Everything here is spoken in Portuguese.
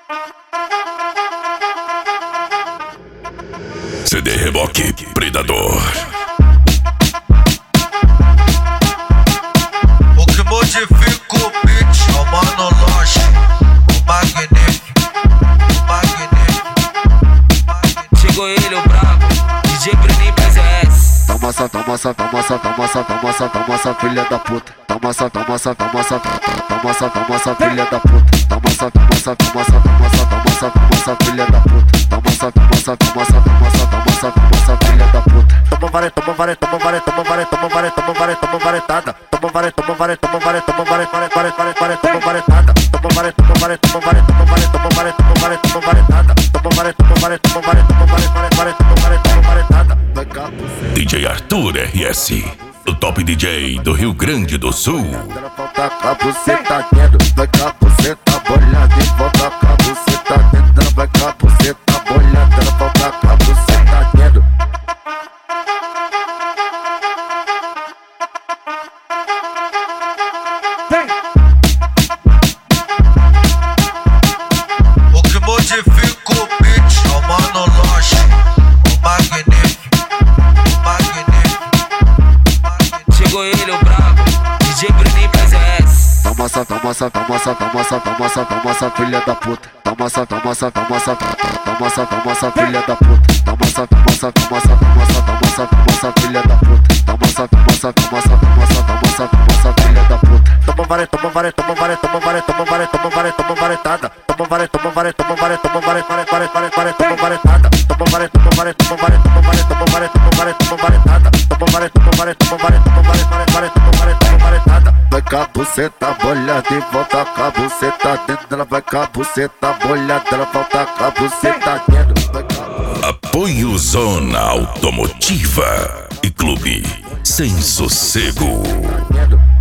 CD Reboque Predador. O que modifica o beat é o Mano Loche, o magnífico, o magnífico. Chegou ele, o brabo, DJ Bruninho PZS. Toma essa, toma essa, toma essa, toma essa, toma essa, toma essa, filha da puta. Toma essa, toma essa, toma essa, toma essa, toma essa, filha da puta. Toma essa, toma essa, toma essa, toma essa, toma essa, toma essa, filha da puta. Toma essa, toma essa, toma essa, toma essa, toma essa, toma essa, filha da puta. Toma vare, toma vare, toma vare, toma vare, toma vare, toma vare, toma varetada. Toma vare, toma vare, toma vare, toma vare, toma varetada. Toma vare, toma vare, toma vare, toma vare, toma vare, toma vare, toma varetada. Toma vare, toma vare, toma vare, toma vare, toma vare, toma varetada. Vai cá, DJ Arthur RS, o top DJ do Rio Grande do Sul. ela volta com a buceta dentro, vai com a buceta bolhada e volta com a buceta dentro, ela vai com a buceta bolhada, ela volta com a buceta dentro. O que modifica o beat é o Mano Loche, o magnífico, o magnífico. Chegou ele, o brabo, DJ Bruninho PZS. Toma essa, toma essa, toma essa, toma essa, toma essa, toma essa, filha da puta. Toma essa, toma essa, toma essa, toma essa, toma essa, filha da puta. Toma essa, toma essa, toma essa, toma essa, toma essa, toma essa, filha da puta. Toma essa, toma essa, toma essa, toma essa, toma essa, toma essa, filha da puta. Toma vare, toma vare, toma vare, toma vare, toma vare, toma vare, toma varetada. Toma vare, toma vare, toma vare, toma vare, toma varetada. Toma vare, toma vare, toma vare, toma vare, toma vare, toma vare, toma varetada. Toma vare, toma vare, toma vare, toma vare, toma varetada. Vai com a buceta bolhada e volta com a buceta dentro, ela vai com a buceta bolhada, ela volta com a buceta dentro. Vai com a buceta. Apoio Zona Automotiva e Clube Sem Sossego. Dentro.